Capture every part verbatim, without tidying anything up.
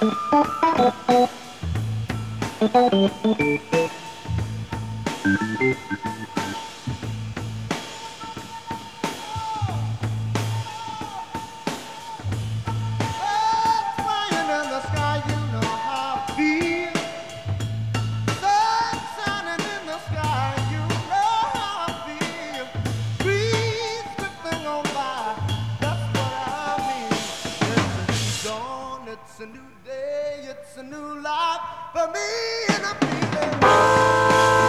Flying in the sky, you know how I feel. Sun shining in the sky, you know how I feel. Breeze drifting on by, that's what I mean. It's a new dawn, it's a new day, it's a new life for me, and I'm feeling.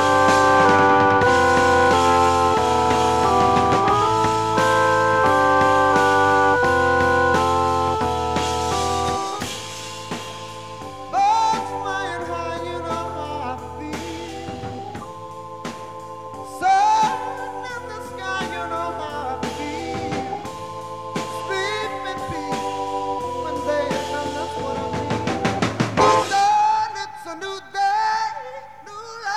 Birds flying high, you know how I feel. Sun in the sky, you know how I feel. Sleep in peace when day is done, that's what I mean. Dawn, it's a new day, new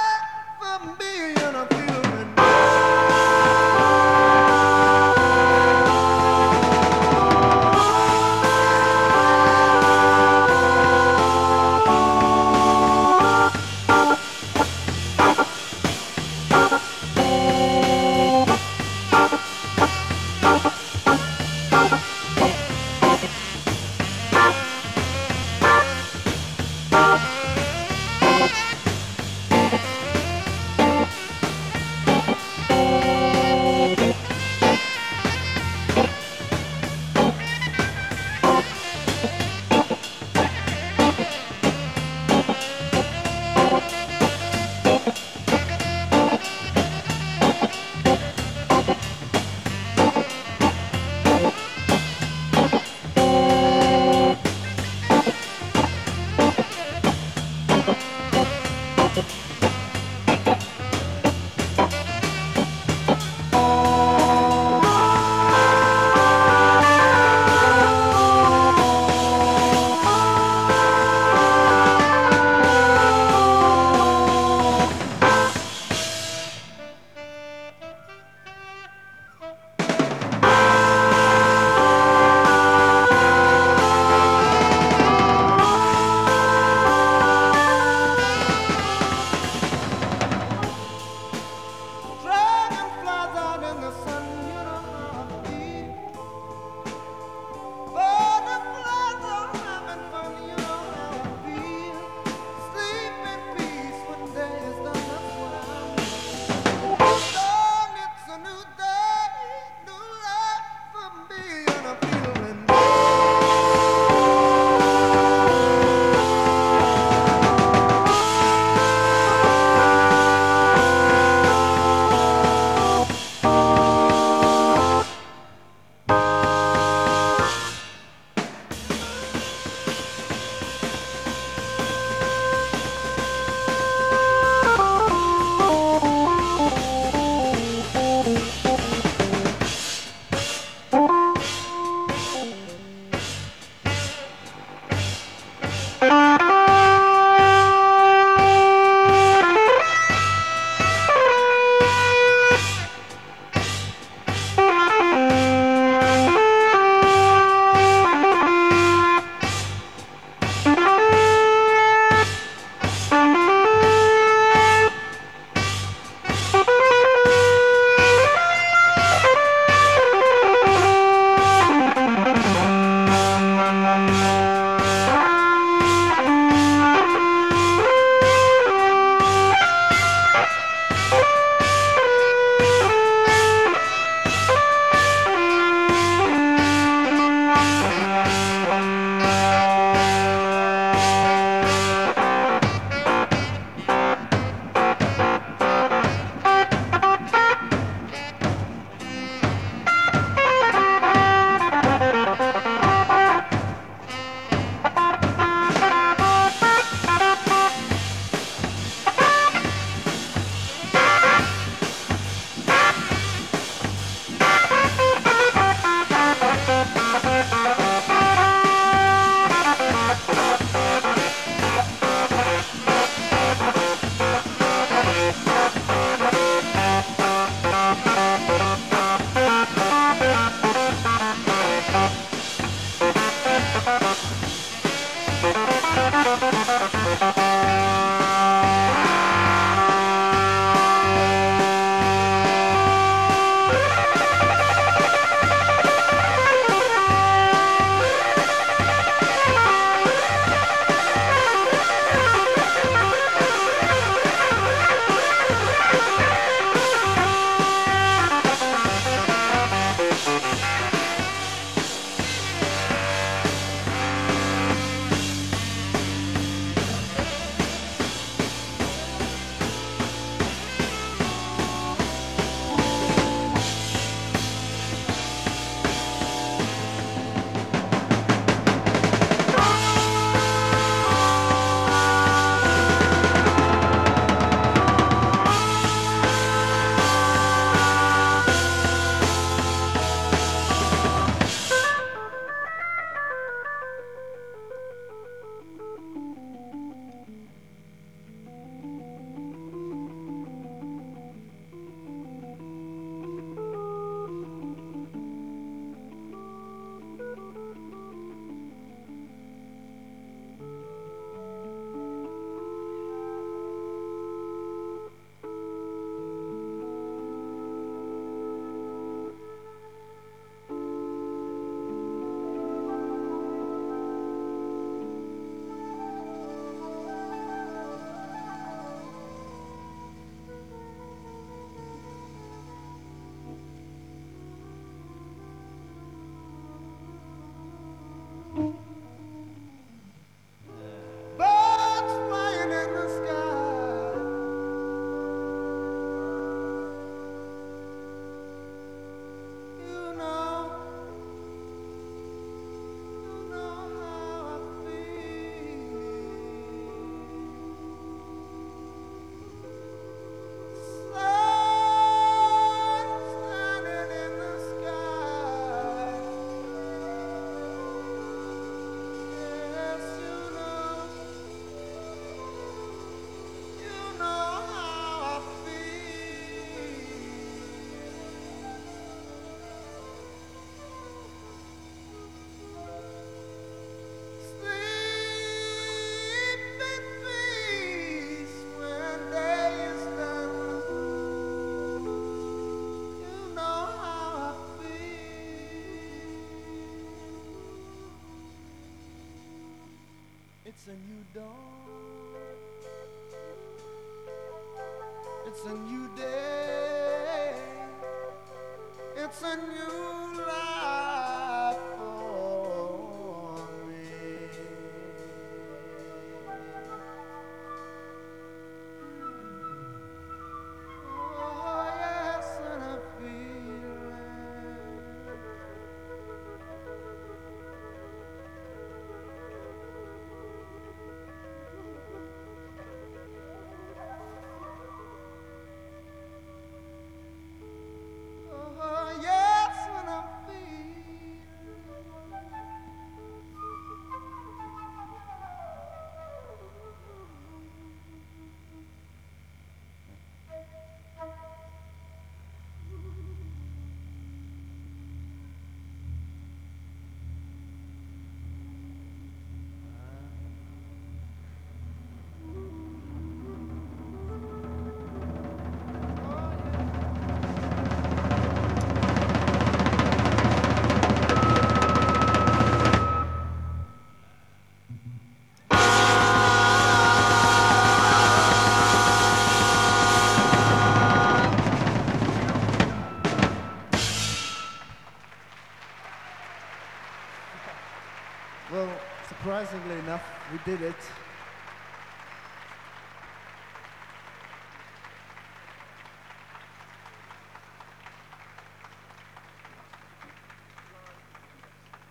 Birds flying in the sky. You know, you know how I feel. Sun shining in the sky. Yes, you know, you know how I feel. Sleep in peace when day is done. You know how I feel. It's a new dawn. It's a new day. It's a new life for me. Oh, yes, and I feel it. Oh, yes, and I feel Well, surprisingly enough, we did it.